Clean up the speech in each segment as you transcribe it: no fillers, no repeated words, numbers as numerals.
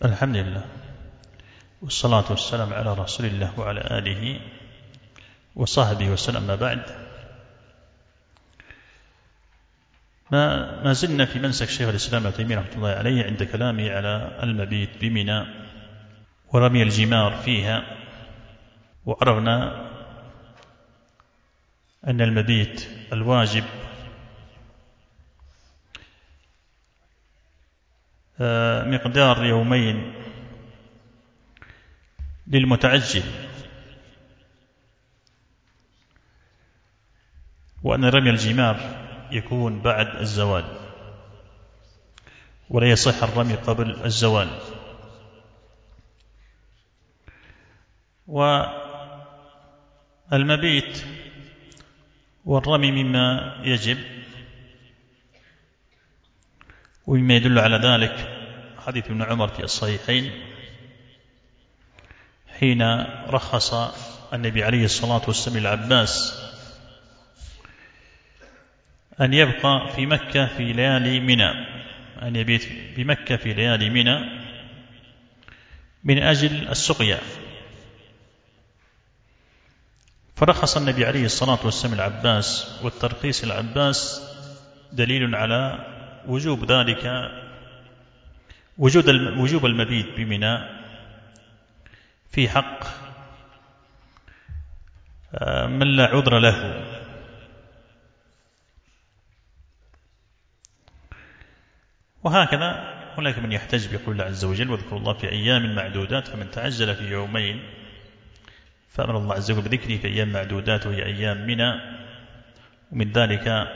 الحمد لله والصلاة والسلام على رسول الله وعلى آله وصحبه وسلم. ما بعد، ما زلنا في منسك شيخ الإسلام ابن تيمية رحمة الله عليه عند كلامه على المبيت بمنى ورمي الجمار فيها. وعرفنا أن المبيت الواجب مقدار يومين للمتعجل، وأن رمي الجمار يكون بعد الزوال ولا يصح الرمي قبل الزوال. والمبيت والرمي مما يجب، ومما يدل على ذلك حديث ابن عمر في الصحيحين حين رخص النبي عليه الصلاة والسلام للعباس أن يبقى في مكة في ليالي منى، أن يبيت بمكة في ليالي منى من أجل السقيا. فرخص النبي عليه الصلاة والسلام العباس، والترخيص العباس دليل على وجوب ذلك، وجوب المبيت بمنى في حق من لا عذر له. وهكذا هناك من يحتج بقول الله عز وجل: واذكروا الله في أيام معدودات، فمن تعجل في يومين فأمر الله عز وجل بذكره في أيام معدودات وهي أيام منى. ومن ذلك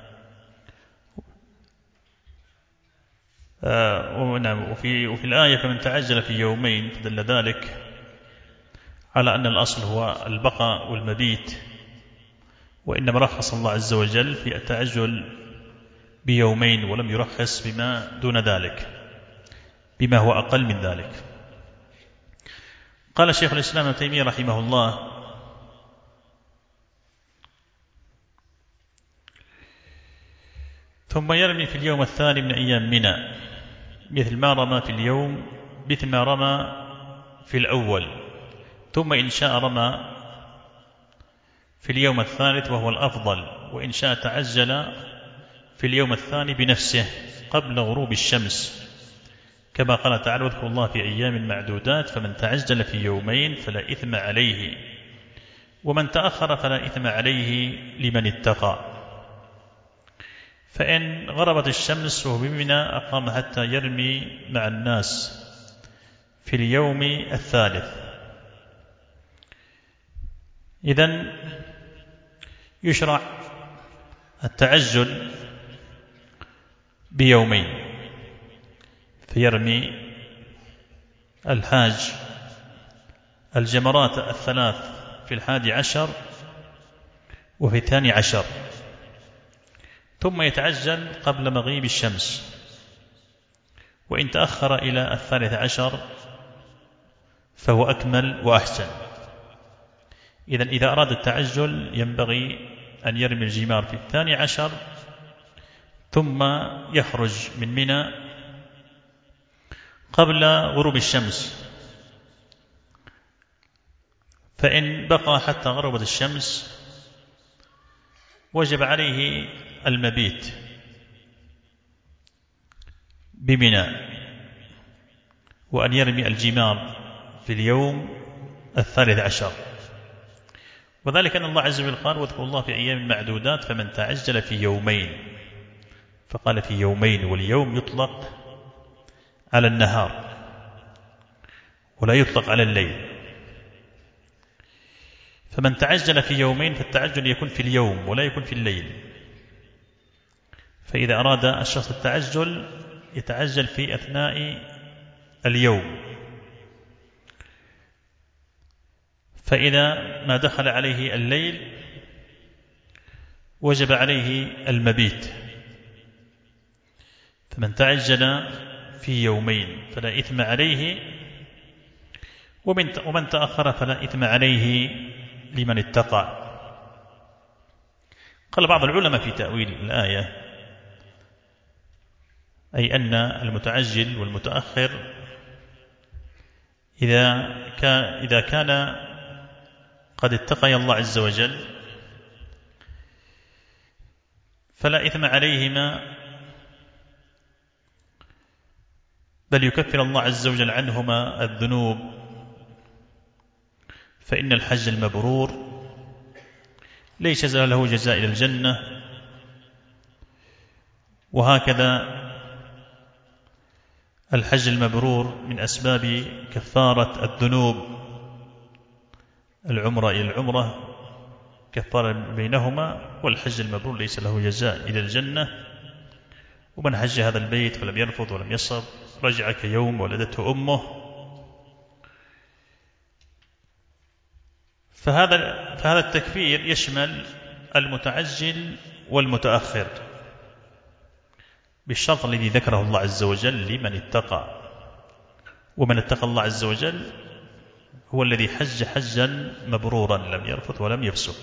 وفي الآية فمن تعجل في يومين، فدل ذلك على أن الأصل هو البقاء والمبيت، وإنما رخص الله عز وجل في التعجل بيومين ولم يرخص بما دون ذلك، بما هو أقل من ذلك. قال شيخ الإسلام ابن تيمية رحمه الله: ثم يرمي في اليوم الثاني من أيام منى مثل ما رمى في الأول، ثم إن شاء رمى في اليوم الثالث وهو الأفضل، وإن شاء تعجل في اليوم الثاني بنفسه قبل غروب الشمس، كما قال تعالى: واذكروا الله في أيام معدودات، فمن تعجل في يومين فلا إثم عليه، ومن تأخر فلا إثم عليه لمن اتقى. فإن غربت الشمس وهو بمنى أقام حتى يرمي مع الناس في اليوم الثالث. إذن يشرع التعجل بيومين، فيرمي الحاج الجمرات الثلاث في 11 وفي 12، ثم يتعجل قبل مغيب الشمس، وإن تأخر إلى 13 فهو أكمل وأحسن. إذن إذا أراد التعجل ينبغي أن يرمي الجمار في 12 ثم يخرج من منى قبل غروب الشمس. فإن بقى حتى غربت الشمس وجب عليه المبيت بمنى، وأن يرمي الجمار في اليوم 13، وذلك أن الله عز وجل قال: واذكروا الله في أيام معدودات، فمن تعجل في يومين. فقال في يومين، واليوم يطلق على النهار ولا يطلق على الليل. فمن تعجل في يومين فالتعجل يكون في اليوم ولا يكون في الليل. فإذا أراد الشخص التعجل يتعجل في أثناء اليوم، فإذا ما دخل عليه الليل وجب عليه المبيت. فمن تعجل في يومين فلا إثم عليه، ومن تأخر فلا إثم عليه لمن اتقى. قال بعض العلماء في تأويل الآية: أي أن المتعجل والمتأخر إذا كان قد اتقي الله عز وجل فلا إثم عليهما، بل يكفر الله عز وجل عنهما الذنوب، فإن الحج المبرور ليس له جزاء إلى الجنة. وهكذا الحج المبرور من أسباب كفارة الذنوب، العمرة إلى العمرة كفارة بينهما، والحج المبرور ليس له جزاء إلى الجنة. ومن حج هذا البيت فلم يرفض ولم يصب رجع كيوم ولدته أمه. فهذا التكفير يشمل المتعجل والمتأخر، بالشرط الذي ذكره الله عز وجل لمن اتقى. ومن اتقى الله عز وجل هو الذي حج حجا مبرورا لم يرفث ولم يفسق.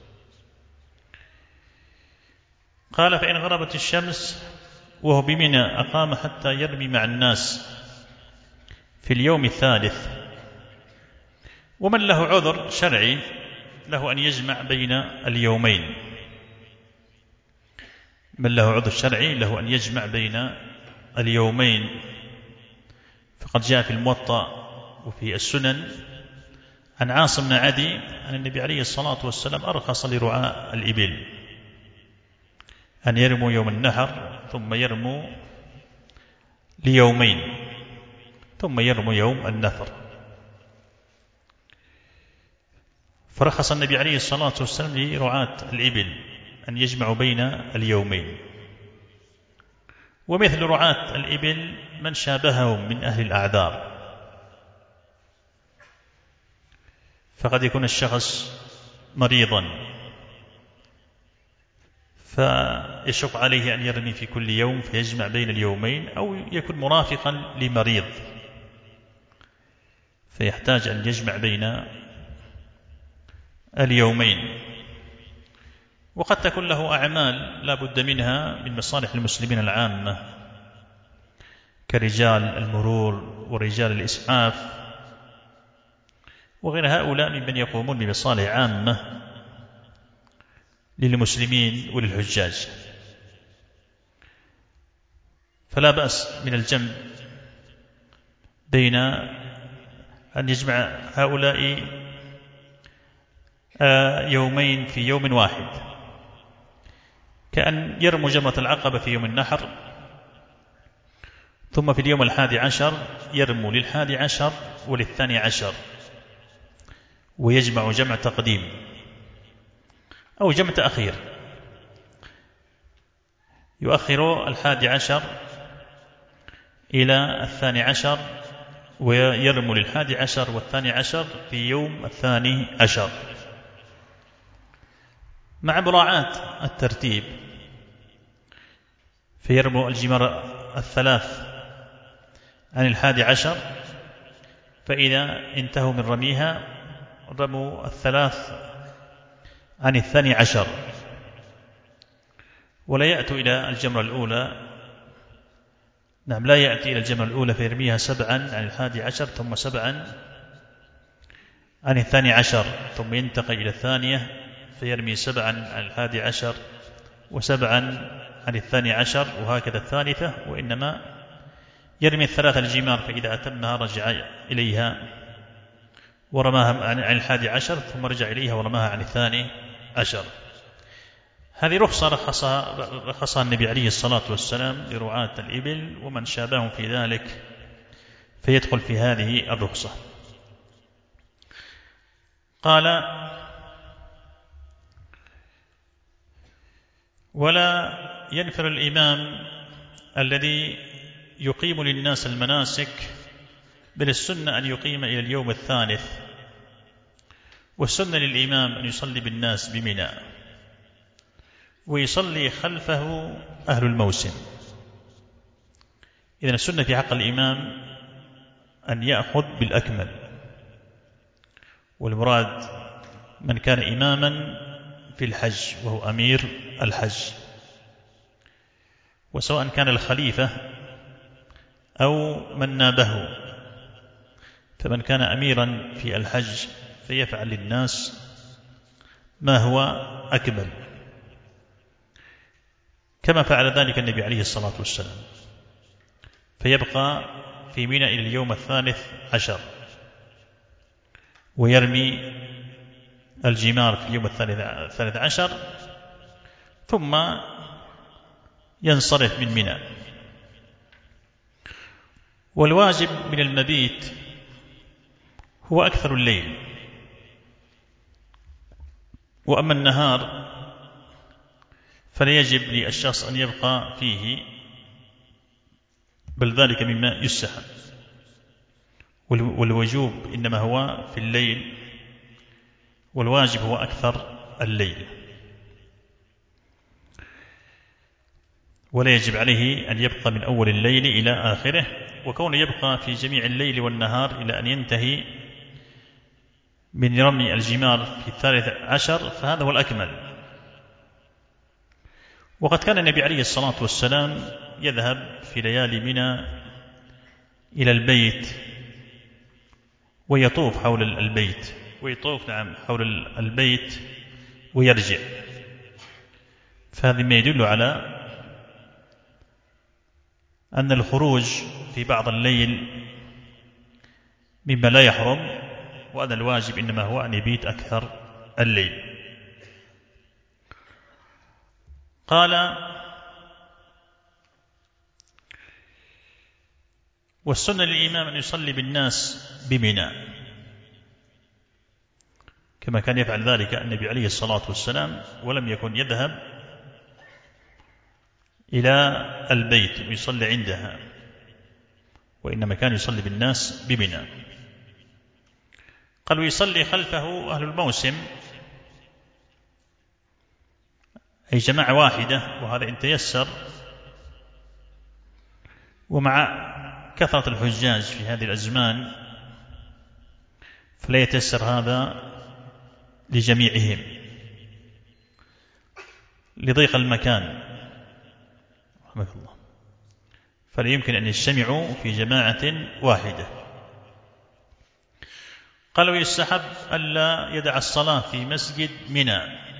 قال: فإن غربت الشمس وهو بمنى أقام حتى يرمي مع الناس في اليوم الثالث. ومن له عذر شرعي له أن يجمع بين اليومين، من له عذر شرعي له أن يجمع بين اليومين. فقد جاء في الموطأ وفي السنن عن عاصم بن عدي أن النبي عليه الصلاة والسلام أرخص لرعاء الإبل أن يرموا يوم النحر ثم يرموا ليومين ثم يرموا يوم النفر. فرخص النبي عليه الصلاة والسلام لرعاة الإبل أن يجمعوا بين اليومين. ومثل رعاة الإبل من شابههم من أهل الأعذار، فقد يكون الشخص مريضا فيشق عليه أن يرمي في كل يوم فيجمع بين اليومين، أو يكون مرافقا لمريض فيحتاج أن يجمع بين اليومين. وقد تكون له أعمال لا بد منها من مصالح المسلمين العامة كرجال المرور ورجال الإسعاف وغير هؤلاء ممن يقومون بمصالح عامة للمسلمين وللحجاج. فلا بأس من الجمع بين أن يجمع هؤلاء يومين في يوم واحد، كأن يرموا جمرة العقبة في يوم النحر ثم في اليوم 11 يرموا لل11 ولل12 ويجمع جمع تقديم أو جمع تأخير، يؤخر 11 إلى 12 ويرموا لل11 وال12 في يوم 12 مع مراعاة الترتيب، فيرموا الجمار 3 عن 11، فإذا انتهوا من رميها رموا 3 عن 12، ولا يأتوا إلى الجمرة الأولى، لا يأتي إلى الجمرة الأولى فيرميها 7 عن 11 ثم 7 عن 12، ثم ينتقل إلى الثانية فيرمي 7 عن 11 و7 عن 12، وهكذا الثالثة. وإنما يرمي 3 الجمار، فإذا أتمها رجع إليها ورماها عن 11 ثم رجع إليها ورماها عن 12. هذه رخصة رخصها النبي عليه الصلاة والسلام لرعاة الإبل، ومن شابههم في ذلك فيدخل في هذه الرخصة. قال: ولا ينفر الإمام الذي يقيم للناس المناسك، بل السنة أن يقيم إلى اليوم الثالث، والسنة للإمام أن يصلي بالناس بمنى ويصلي خلفه أهل الموسم. إذن السنة في حق الإمام أن يأخذ بالأكمل، والمراد من كان إماما في الحج وهو أمير الحج، وسواء كان الخليفة أو من نابه، فمن كان أميرا في الحج فيفعل للناس ما هو أكمل، كما فعل ذلك النبي عليه الصلاة والسلام، فيبقى في منى إلى اليوم 13 ويرمي الجمار في اليوم 13 ثم ينصرف من منى. والواجب من المبيت هو أكثر الليل، وأما النهار فلا يجب للشخص أن يبقى فيه، بل ذلك مما يستحب، والوجوب إنما هو في الليل، والواجب هو أكثر الليل، ولا يجب عليه أن يبقى من أول الليل إلى آخره، وكونه يبقى في جميع الليل والنهار إلى أن ينتهي من رمي الجمار في 13 فهذا هو الأكمل. وقد كان النبي عليه الصلاة والسلام يذهب في ليالي منى إلى البيت ويطوف حول البيت، حول البيت ويرجع، فهذا ما يدل على أن الخروج في بعض الليل مما لا يحرم، وأن الواجب إنما هو أن يبيت أكثر الليل. قال: والسنة للإمام أن يصلي بالناس بمنى، كما كان يفعل ذلك النبي عليه الصلاة والسلام، ولم يكن يذهب إلى البيت ويصلي عندها، وإنما كان يصلي بالناس بمنى. قال: ويصلي خلفه أهل الموسم، أي جماعة واحدة، وهذا إن تيسر، ومع كثرة الحجاج في هذه الأزمان فلا يتيسر هذا لجميعهم لضيق المكان، رحمك الله، فلا يمكن أن يجتمعوا في جماعة واحدة. قال: ويستحب ألا يدع الصلاة في مسجد منى،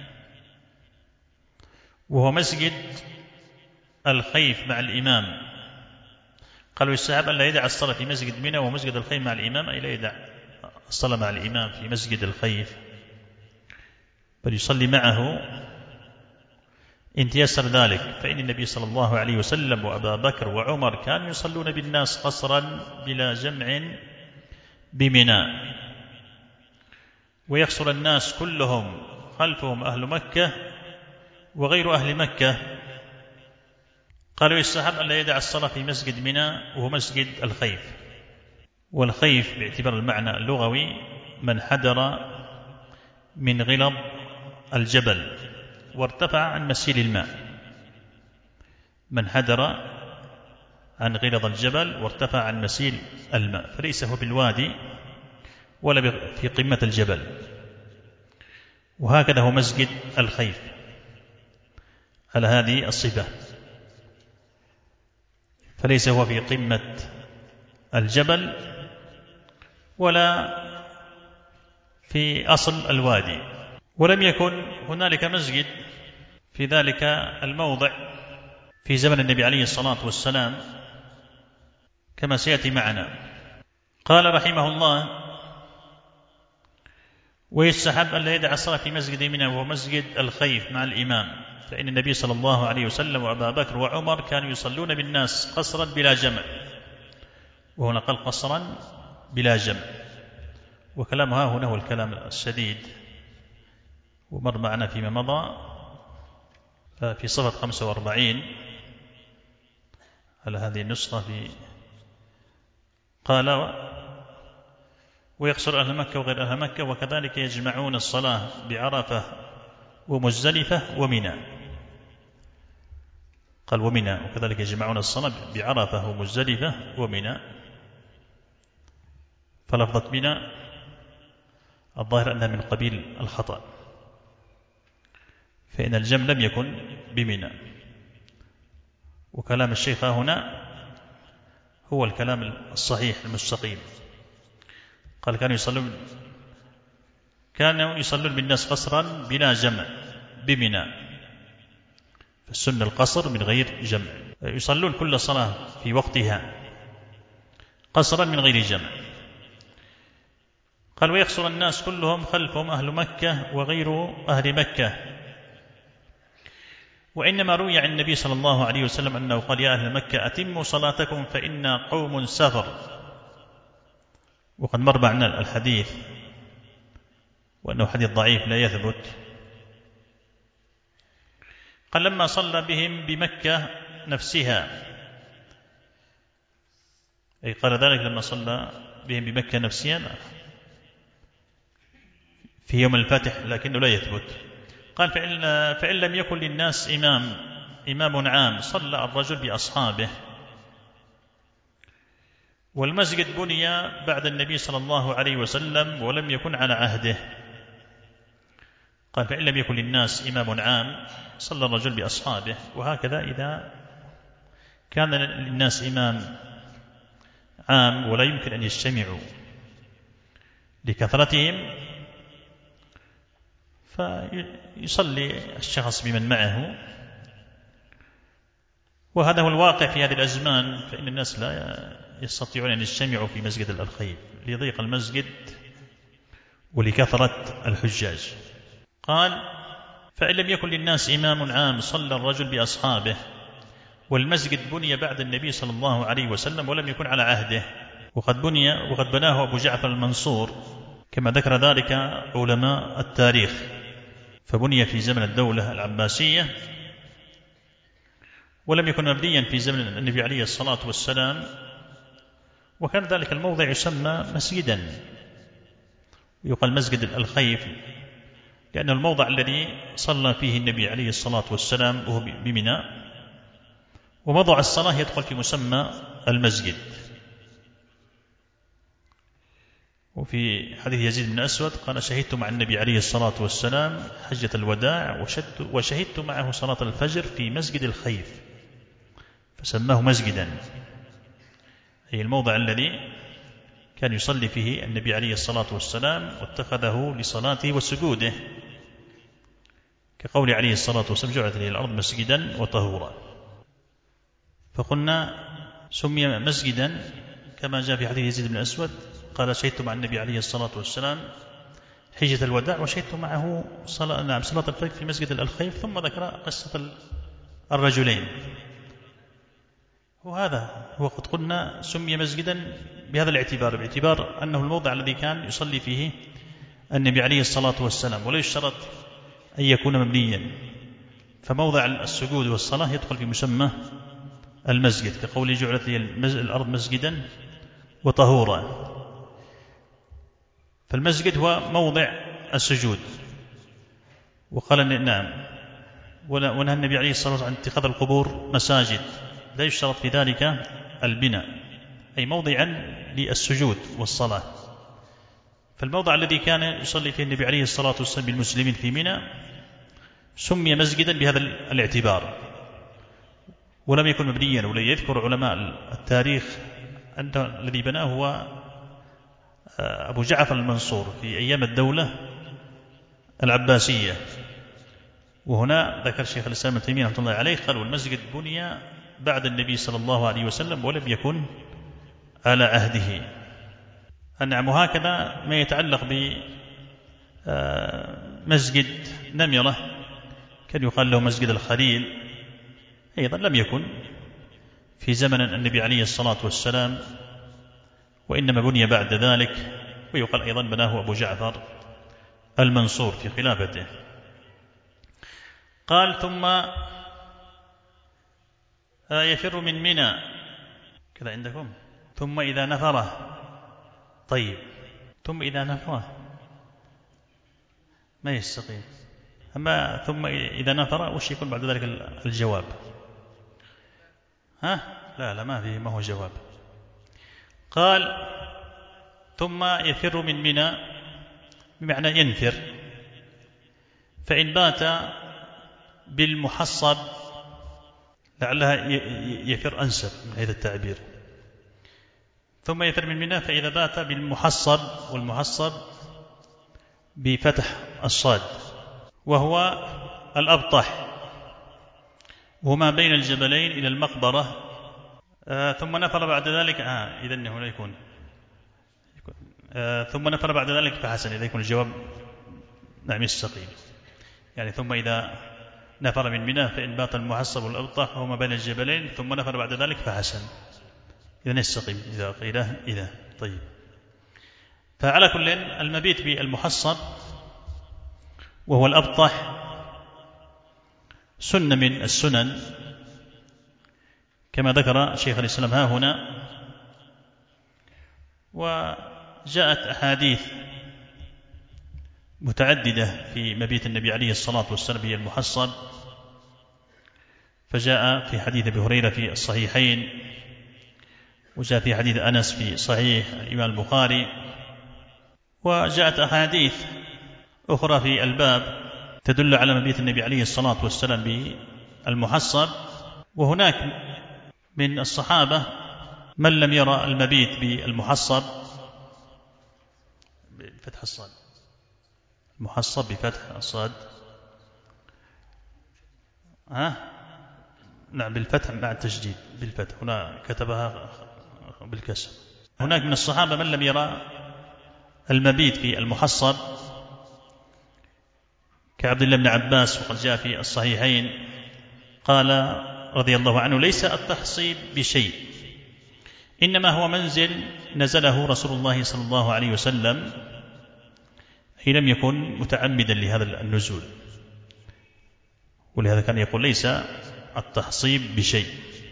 وهو مسجد الخيف مع الإمام. قال: ويستحب ألا يدع الصلاة في مسجد منى وهو مسجد الخيف مع الإمام، أي لا يدع الصلاة مع الإمام في مسجد الخيف، بل يصلي معه إن تيسر ذلك، فإن النبي صلى الله عليه وسلم وأبا بكر وعمر كانوا يصلون بالناس قصرا بلا جمع بمنى، ويقصر الناس كلهم خلفهم أهل مكة وغير أهل مكة. قالوا: يستحب أن لا يدع الصلاة في مسجد منى وهو مسجد الخيف، والخيف باعتبار المعنى اللغوي من حدر من غلظ الجبل وارتفع عن مسيل الماء، من حدر عن غلظ الجبل وارتفع عن مسيل الماء، فليس هو بالوادي ولا في قمة الجبل، وهكذا هو مسجد الخيف على هذه الصفة، فليس هو في قمة الجبل ولا في أصل الوادي. ولم يكن هنالك مسجد في ذلك الموضع في زمن النبي عليه الصلاة والسلام كما سيأتي معنا. قال رحمه الله: ويستحب أن لا يدع الصلاة في مسجد منى وهو مسجد الخيف مع الإمام، فإن النبي صلى الله عليه وسلم وأبا بكر وعمر كانوا يصلون بالناس قصرا بلا جمع، وهنا قال قصرا بلا جمع، وكلامها هنا هو الكلام الشديد، ومر معنا فيما مضى في صفحة 45 على هذه النسخة قال: ويقصر أهل مكة وغير أهل مكة، وكذلك يجمعون الصلاة بعرفة ومزدلفة ومنى. قال: ومنى، وكذلك يجمعون الصلاة بعرفة ومزدلفة ومنى، فلفظة منى الظاهر أنها من قبيل الخطأ، فإن الجمع لم يكن بمنى، وكلام الشيخ هنا هو الكلام الصحيح المستقيم. قال كانوا يصلون بالناس قصرا بلا جمع بمنى، فالسنة القصر من غير جمع، يصلون كل صلاة في وقتها قصرا من غير جمع. قال ويقصر الناس كلهم خلفهم أهل مكة وغير أهل مكة. وإنما روي عن النبي صلى الله عليه وسلم أنه قال يا أهل مكة أتموا صلاتكم فإنا قوم سفر، وقد مر معنا الحديث وأنه حديث ضعيف لا يثبت. قال لما صلى بهم بمكة نفسها، أي قال ذلك لما صلى بهم بمكة نفسها في يوم الفتح، لكنه لا يثبت. قال فإن لم يكن للناس إمام عام صلى الرجل بأصحابه، والمسجد بني بعد النبي صلى الله عليه وسلم ولم يكن على عهده. قال فإن لم يكن للناس إمام عام صلى الرجل بأصحابه. وهكذا إذا كان للناس إمام عام ولا يمكن أن يجتمعوا لكثرتهم، فيصلي الشخص بمن معه. وهذا هو الواقع في هذه الأزمان، فإن الناس لا يستطيعون أن يجتمعوا في مسجد الخيف لضيق المسجد ولكثرة الحجاج. قال فإن لم يكن للناس إمام عام صلى الرجل بأصحابه، والمسجد بني بعد النبي صلى الله عليه وسلم ولم يكن على عهده، وقد بناه أبو جعفر المنصور كما ذكر ذلك علماء التاريخ، فبني في زمن الدولة العباسية ولم يكن مبنيا في زمن النبي عليه الصلاة والسلام. وكان ذلك الموضع يسمى مسجدا، يقال مسجد الخيف، لأنه الموضع الذي صلى فيه النبي عليه الصلاة والسلام وهو بمنى، وموضع الصلاة يدخل في مسمى المسجد. وفي حديث يزيد بن أسود قال شهدت مع النبي عليه الصلاة والسلام حجة الوداع وشهدت معه صلاة الفجر في مسجد الخيف، فسماه مسجدا، أي الموضع الذي كان يصلي فيه النبي عليه الصلاة والسلام واتخذه لصلاته وسجوده، كقول عليه الصلاة والسلام جعلت لي الأرض مسجدا وطهورا. فقلنا سمي مسجدا كما جاء في حديث يزيد بن أسود قال شهدت مع النبي عليه الصلاة والسلام حجة الوداع وشهدت معه صلاة الفجر في مسجد الخيف، ثم ذكر قصة الرجلين. وهذا هو قد قلنا سمي مسجدا بهذا الاعتبار، باعتبار أنه الموضع الذي كان يصلي فيه النبي عليه الصلاة والسلام، ولا يشترط أن يكون مبنيا، فموضع السجود والصلاة يدخل في مسمى المسجد، كقول جعلت لي الأرض مسجدا وطهورا. فالمسجد هو موضع السجود. وقال نعم، ونهى النبي عليه الصلاة والسلام عن اتخاذ القبور مساجد، لا يشترط في ذلك البناء، أي موضعا للسجود والصلاة. فالموضع الذي كان يصلي فيه النبي عليه الصلاة والسلام بالمسلمين في منى سمي مسجدا بهذا الاعتبار، ولم يكن مبنيا. ولن يذكر علماء التاريخ أن الذي بناه هو أبو جعفر المنصور في أيام الدولة العباسية. وهنا ذكر شيخ الإسلام ابن تيمية رحمه الله عليه قال والمسجد بني بعد النبي صلى الله عليه وسلم ولم يكن على عهده. نعم. وهكذا ما يتعلق بمسجد نمرة كان يقال له مسجد الخليل، أيضا لم يكن في زمن النبي عليه الصلاة والسلام، وإنما بني بعد ذلك، ويقال أيضا بناه أبو جعفر المنصور في خلافته. قال ثم يفر من منى كذا عندكم ثم إذا نفره. طيب ثم إذا نفره ما يستقيم، أما ثم إذا نفر وش يكون بعد ذلك الجواب؟ لا ما هو جواب. قال ثم يفر من منى بمعنى ينفر، فإن بات بالمحصب لعلها يفر أنسب من هذا التعبير، ثم يفر من منى فإذا بات بالمحصب، والمحصب بفتح الصاد، وهو الأبطح، وما بين الجبلين إلى المقبرة. ثم نفر بعد ذلك إذن هنا يكون ثم نفر بعد ذلك فحسن، إذا يكون الجواب نعم السقيم، يعني ثم إذا نفر من منى فإن بات المحصب والأبطح وما بين الجبلين ثم نفر بعد ذلك فحسن، إذن السقيم إذا قيل إذا. طيب، فعلى كل المبيت بالمحصب وهو الأبطح سنة من السنن كما ذكر شيخ الإسلام ها هنا، وجاءت أحاديث متعددة في مبيت النبي عليه الصلاة والسلام بالمحصب، فجاء في حديث أبي هريرة في الصحيحين، وجاء في حديث أنس في صحيح الإمام البخاري، وجاءت أحاديث أخرى في الباب تدل على مبيت النبي عليه الصلاة والسلام بالمحصب. وهناك من الصحابة من لم يرى المبيت بالمحصب بفتح الصاد، المحصب بفتح الصاد نعم بالفتح مع التشديد بالفتح، هنا كتبها بالكسر. هناك من الصحابة من لم يرى المبيت بالمحصب كعبد الله بن عباس، وقد جاء في الصحيحين قال رضي الله عنه: ليس التحصيب بشيء، إنما هو منزل نزله رسول الله صلى الله عليه وسلم، أي لم يكن متعمدا لهذا النزول، ولهذا كان يقول ليس التحصيب بشيء.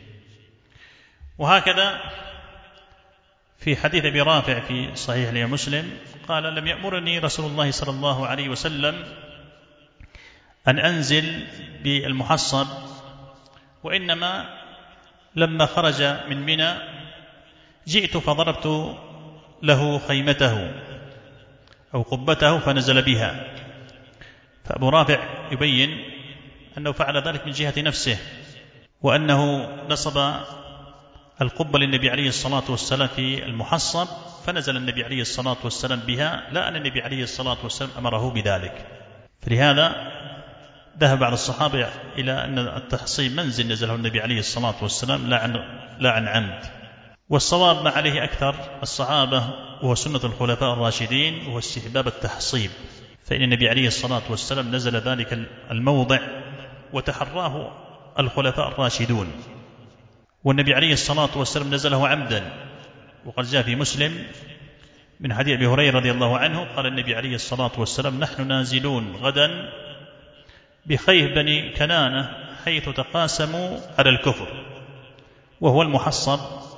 وهكذا في حديث أبي رافع في صحيح الإمام مسلم قال: لم يأمرني رسول الله صلى الله عليه وسلم أن أنزل بالمحصب، وإنما لما خرج من منى جئت فضربت له خيمته أو قبته فنزل بها. فأبو رافع يبين أنه فعل ذلك من جهة نفسه، وأنه نصب القبة للنبي عليه الصلاة والسلام في المحصب، فنزل النبي عليه الصلاة والسلام بها، لا أن النبي عليه الصلاة والسلام أمره بذلك. فلهذا ذهب بعض الصحابة إلى أن التحصيب منزل نزله النبي عليه الصلاة والسلام لا عن عمد. والصواب ما عليه أكثر الصحابة وهو سنة الخلفاء الراشدين، وهو استحباب التحصيب، فإن النبي عليه الصلاة والسلام نزل ذلك الموضع وتحراه الخلفاء الراشدون، والنبي عليه الصلاة والسلام نزله عمدا. وقد جاء في مسلم من حديث أبي هريرة رضي الله عنه قال النبي عليه الصلاة والسلام: نحن نازلون غدا بخيف بني كنانة حيث تقاسموا على الكفر، وهو المحصب،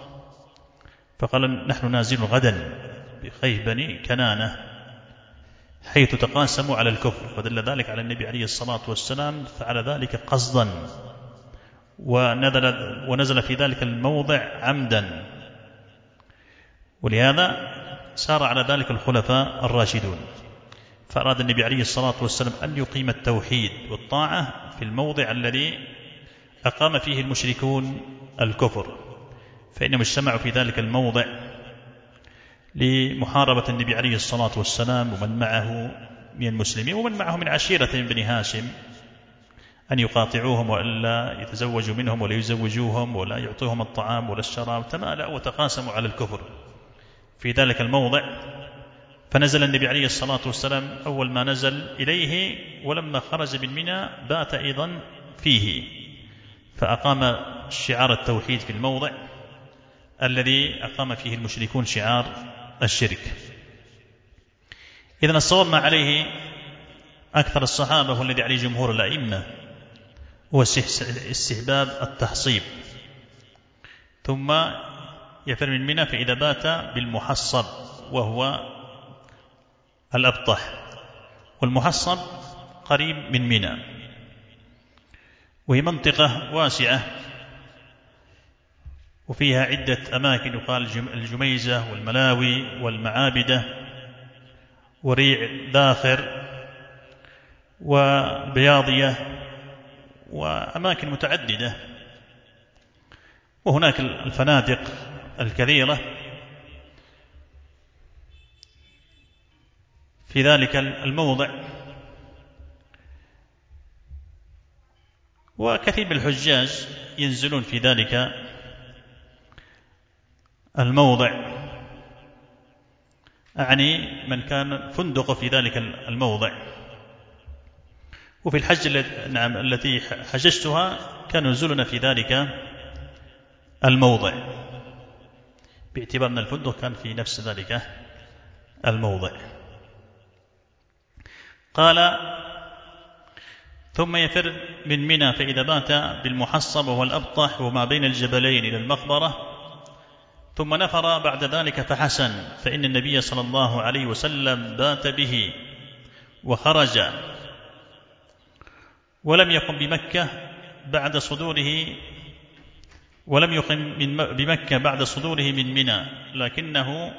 فقال: نحن نازلون غدا بخيف بني كنانة حيث تقاسموا على الكفر، فدل ذلك على النبي عليه الصلاة والسلام فعل ذلك قصدا، ونزل في ذلك الموضع عمدا، ولهذا سار على ذلك الخلفاء الراشدون. فأراد النبي عليه الصلاة والسلام أن يقيم التوحيد والطاعة في الموضع الذي أقام فيه المشركون الكفر، فإنهم اجتمعوا في ذلك الموضع لمحاربة النبي عليه الصلاة والسلام ومن معه من المسلمين ومن معه من عشيرة بني هاشم، أن يقاطعوهم وألا يتزوجوا منهم ولا يزوجوهم ولا يعطوهم الطعام ولا الشراب، تمالأوا وتقاسموا على الكفر في ذلك الموضع. فنزل النبي عليه الصلاة والسلام أول ما نزل إليه، ولما خرج من منى بات أيضا فيه، فأقام شعار التوحيد في الموضع الذي أقام فيه المشركون شعار الشرك. إذن الصواب ما عليه أكثر الصحابة والذي عليه جمهور الأئمة هو استحباب التحصيب، ثم يفر من منى فإذا بات بالمحصب وهو الأبطح، والمحصب قريب من منى، وهي منطقة واسعة وفيها عدة أماكن، يقال الجميزة والملاوي والمعابدة وريع داخر وبياضية وأماكن متعددة، وهناك الفنادق الكثيرة في ذلك الموضع. وكثير من الحجاج ينزلون في ذلك الموضع، أعني من كان فندق في ذلك الموضع. وفي الحج التي حججتها كان نزولنا في ذلك الموضع، باعتبار أن الفندق كان في نفس ذلك الموضع. قال: ثم يفر من منى فإذا بات بالمحصب وهو الأبطح وما بين الجبلين إلى المقبرة، ثم نفر بعد ذلك فحسن، فإن النبي صلى الله عليه وسلم بات به وخرج ولم يقم بمكة بعد صدوره من منى، لكنه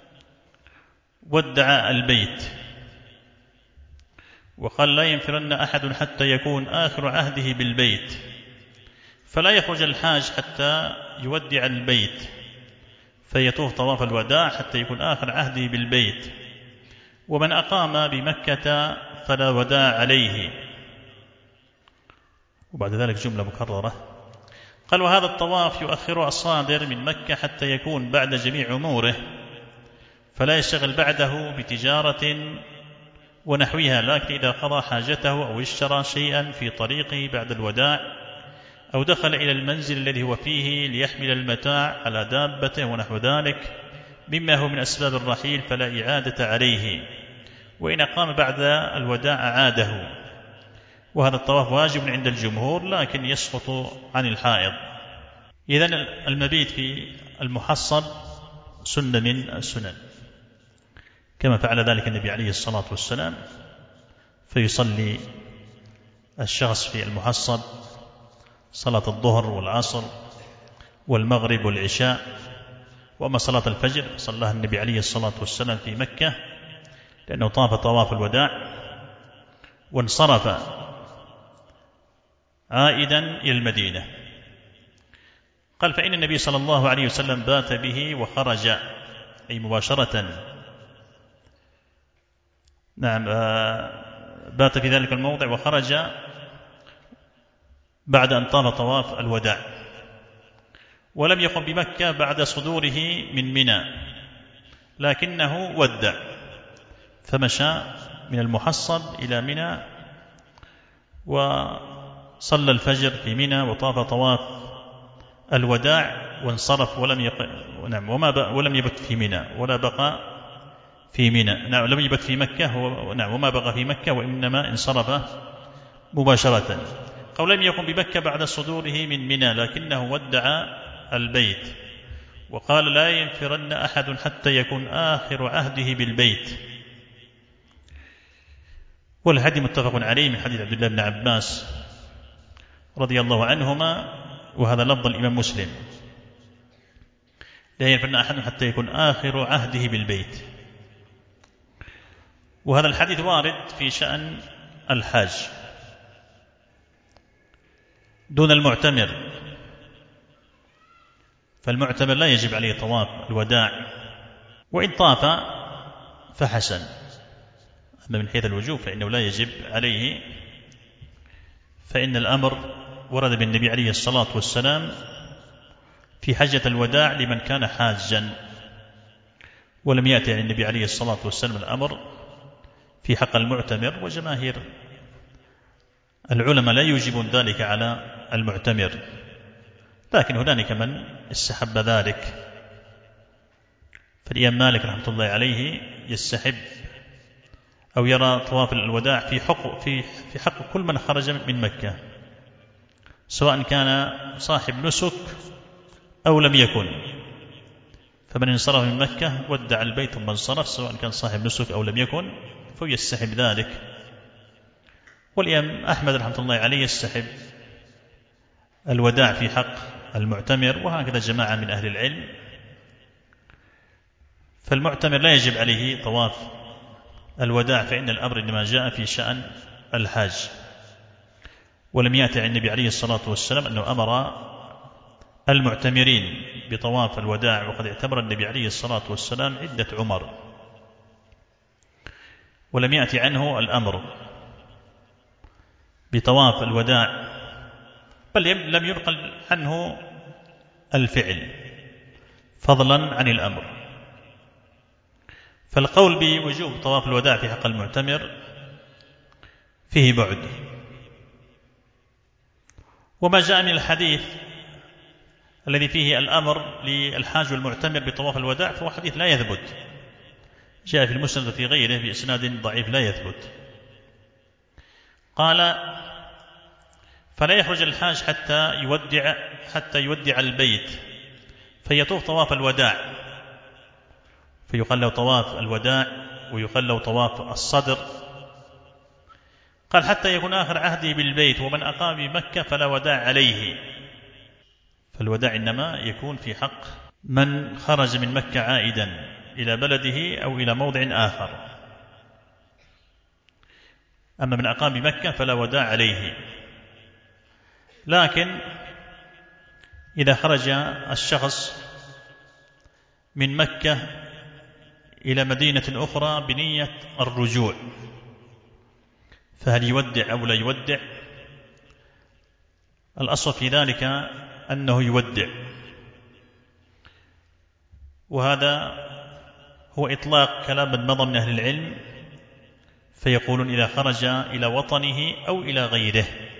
ودع البيت وقال: لا ينفرن أحد حتى يكون آخر عهده بالبيت، فلا يخرج الحاج حتى يودع البيت فيطوف طواف الوداع حتى يكون آخر عهده بالبيت، ومن أقام بمكة فلا وداع عليه. وبعد ذلك جملة مكررة. قال: وهذا الطواف يؤخر الصادر من مكة حتى يكون بعد جميع أموره، فلا يشتغل بعده بتجارة ونحوها، لكن إذا قضى حاجته أو اشترى شيئا في طريقه بعد الوداع أو دخل إلى المنزل الذي هو فيه ليحمل المتاع على دابته ونحو ذلك مما هو من أسباب الرحيل فلا إعادة عليه، وإن أقام بعد الوداع عاده. وهذا الطواف واجب عند الجمهور لكن يسقط عن الحائض. إذن المبيت في المحصب سنة من السنن، كما فعل ذلك النبي عليه الصلاة والسلام، فيصلي الشخص في المحصب صلاة الظهر والعصر والمغرب والعشاء. وأما صلاة الفجر صلاها النبي عليه الصلاة والسلام في مكة لأنه طاف طواف الوداع وانصرف عائدا إلى المدينة. قال: فإن النبي صلى الله عليه وسلم بات به وخرج، أي مباشرة، بات في ذلك الموضع وخرج بعد أن طاف طواف الوداع، ولم يقم بمكة بعد صدوره من منى، لكنه ودع، فمشى من المحصب إلى منى وصلى الفجر في منى وطاف طواف الوداع وانصرف ولم يبت في منى ولا بقى في منى. لم يبت في مكة وما بقى في مكة، وإنما انصرف مباشرة. قال: لم يقم بمكة بعد صدوره من منى لكنه ودع البيت، وقال: لا ينفرن أحد حتى يكون آخر عهده بالبيت. والحديث متفق عليه من حديث عبد الله بن عباس رضي الله عنهما، وهذا لفظ الإمام مسلم: لا ينفرن أحد حتى يكون آخر عهده بالبيت. وهذا الحديث وارد في شأن الحاج دون المعتمر، فالمعتمر لا يجب عليه طواف الوداع، وإن طاف فحسن. أما من حيث الوجوب فإنه لا يجب عليه، فإن الأمر ورد بالنبي عليه الصلاة والسلام في حجة الوداع لمن كان حاجا، ولم يأتي عن النبي عليه الصلاة والسلام الأمر في حق المعتمر. وجماهير العلماء لا يوجبون ذلك على المعتمر، لكن هنالك من استحب ذلك. فالإمام مالك رحمة الله عليه يستحب أو يرى طواف الوداع في حق كل من خرج من مكة، سواء كان صاحب نسك أو لم يكن. فمن انصرف من مكة ودع البيت ثم انصرف، سواء كان صاحب نسك أو لم يكن، فهو يستحب ذلك. والإمام أحمد رحمة الله عليه يستحب الوداع في حق المعتمر، وهكذا جماعة من أهل العلم. فالمعتمر لا يجب عليه طواف الوداع، فإن الأمر إنما جاء في شأن الحاج، ولم يأتي عن النبي عليه الصلاة والسلام أنه أمر المعتمرين بطواف الوداع، وقد اعتبر النبي عليه الصلاة والسلام عدة عمر. ولم يأتي عنه الأمر بطواف الوداع، بل لم ينقل عنه الفعل فضلا عن الأمر. فالقول بوجوب طواف الوداع في حق المعتمر فيه بعد. وما جاء من الحديث الذي فيه الأمر للحاج والمعتمر بطواف الوداع فهو حديث لا يثبت، جاء في المسند وفي غيره بإسناد ضعيف لا يثبت. قال: فلا يخرج الحاج حتى يودع البيت فيطوف طواف الوداع، فيقال له طواف الوداع ويقال له طواف الصدر. قال: حتى يكون آخر عهده بالبيت، ومن أقام بمكة فلا وداع عليه. فالوداع إنما يكون في حق من خرج من مكة عائدا إلى بلده أو إلى موضع آخر، أما من أقام بمكة فلا وداع عليه. لكن إذا خرج الشخص من مكة إلى مدينة أخرى بنية الرجوع، فهل يودع أو لا يودع؟ الأصل في ذلك أنه يودع، وهذا هو إطلاق كلام من مضى من أهل العلم، فيقولون إذا خرج إلى وطنه أو إلى غيره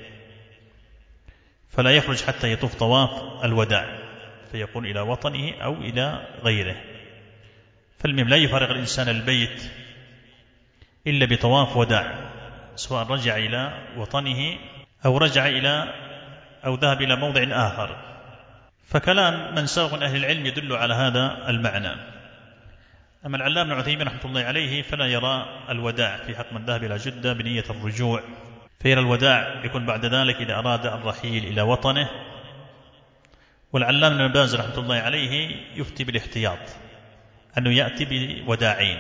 فلا يخرج حتى يطوف طواف الوداع، فيقول إلى وطنه أو إلى غيره. فالمهم لا يفارق الإنسان البيت إلا بطواف وداع، سواء رجع إلى وطنه أو ذهب إلى موضع آخر. فكلام من سبق من أهل العلم يدل على هذا المعنى. أما العلامة ابن عثيمين رحمة الله عليه فلا يرى الوداع في حق من ذهب إلى جدة بنية الرجوع، فيرى الوداع يكون بعد ذلك إذا أراد الرحيل إلى وطنه. والعلامة ابن باز رحمة الله عليه يفتي بالاحتياط، أنه يأتي بوداعين،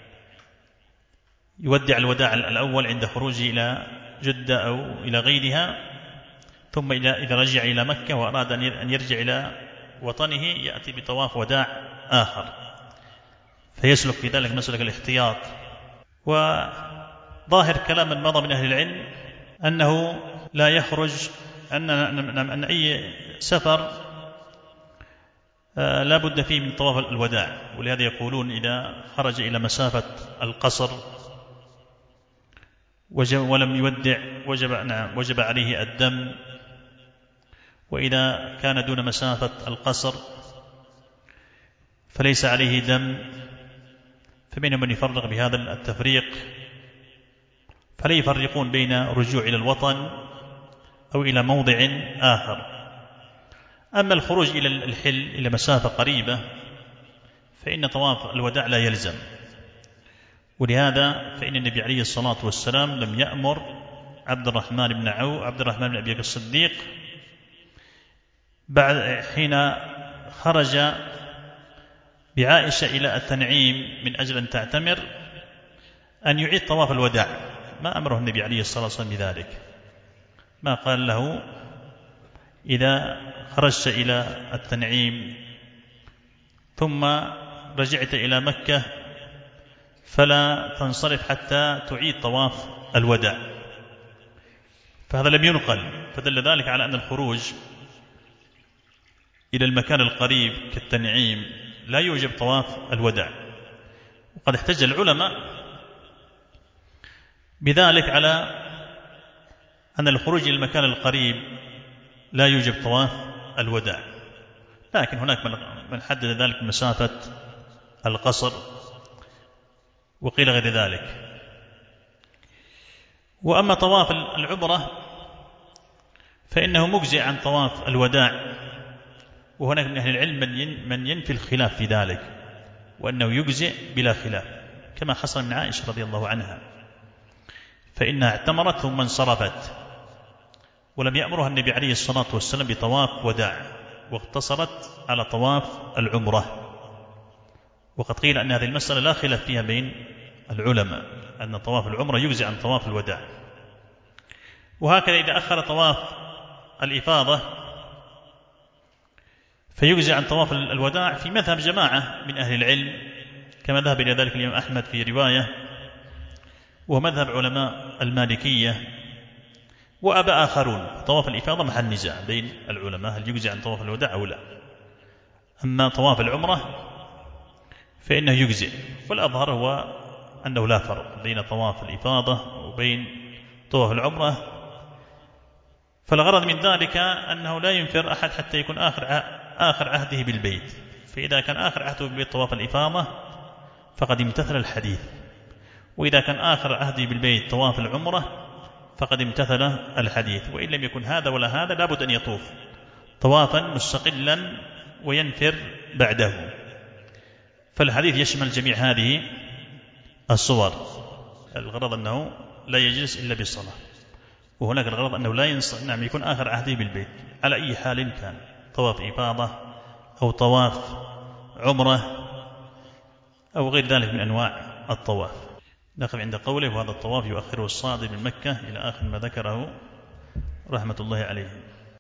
يودع الوداع الأول عند خروجه إلى جدة أو إلى غيرها، ثم إذا رجع إلى مكة وأراد أن يرجع إلى وطنه يأتي بطواف وداع آخر، فيسلك في ذلك مسلك الاحتياط. وظاهر كلام من مضى من أهل العلم أنه لا يخرج، أن أي سفر لا بد فيه من طواف الوداع. ولهذا يقولون إذا خرج إلى مسافة القصر ولم يودع وجب عليه الدم، وإذا كان دون مسافة القصر فليس عليه دم. فمنهم من يفرق بهذا التفريق، فلا يفرقون بين الرجوع إلى الوطن أو إلى موضع آخر. أما الخروج إلى الحل إلى مسافة قريبة فإن طواف الوداع لا يلزم. ولهذا فإن النبي عليه الصلاة والسلام لم يأمر عبد الرحمن بن أبي بكر الصديق بعد حين خرج بعائشة إلى التنعيم من أجل أن تعتمر أن يعيد طواف الوداع، ما أمره النبي عليه الصلاة والسلام بذلك. ما قال له إذا خرجت إلى التنعيم ثم رجعت إلى مكة فلا تنصرف حتى تعيد طواف الوداع، فهذا لم ينقل. فدل ذلك على أن الخروج إلى المكان القريب كالتنعيم لا يوجب طواف الوداع. وقد احتج العلماء بذلك على أن الخروج إلى المكان القريب لا يوجب طواف الوداع، لكن هناك من حدد ذلك مسافة القصر وقيل غير ذلك. وأما طواف العمرة فإنه مجزئ عن طواف الوداع، وهناك من أهل العلم من ينفي الخلاف في ذلك، وأنه يجزئ بلا خلاف، كما حصل من عائشة رضي الله عنها، فإنها اعتمرت ثم انصرفت ولم يأمرها النبي عليه الصلاة والسلام بطواف وداع، واقتصرت على طواف العمرة. وقد قيل أن هذه المسألة لا خلاف فيها بين العلماء، أن طواف العمرة يجزئ عن طواف الوداع. وهكذا إذا أخر طواف الإفاضة فيجزئ عن طواف الوداع في مذهب جماعة من أهل العلم، كما ذهب إلى ذلك الإمام أحمد في رواية ومذهب علماء المالكية وأبى آخرون. طواف الإفاضة محل نزاع بين العلماء هل يجزي عن طواف الوداع أو لا. أما طواف العمرة فإنه يجزئ، والأظهر هو أنه لا فرق بين طواف الإفاضة وبين طواف العمرة. فالغرض من ذلك أنه لا ينفر أحد حتى يكون آخر عهده بالبيت، فإذا كان آخر عهده بالبيت طواف الإفاضة فقد امتثل الحديث، وإذا كان آخر عهده بالبيت طواف العمرة فقد امتثل الحديث. وإن لم يكن هذا ولا هذا لابد أن يطوف طوافا مستقلا وينفر بعده. فالحديث يشمل جميع هذه الصور. الغرض أنه لا يجلس إلا بالصلاة، وهناك الغرض أنه لا ينصح يكون آخر عهده بالبيت على أي حال كان، طواف إفاضة أو طواف عمرة أو غير ذلك من أنواع الطواف. نقف عند قوله وهذا الطواف يؤخره الصادق من مكة إلى آخر ما ذكره رحمة الله عليه.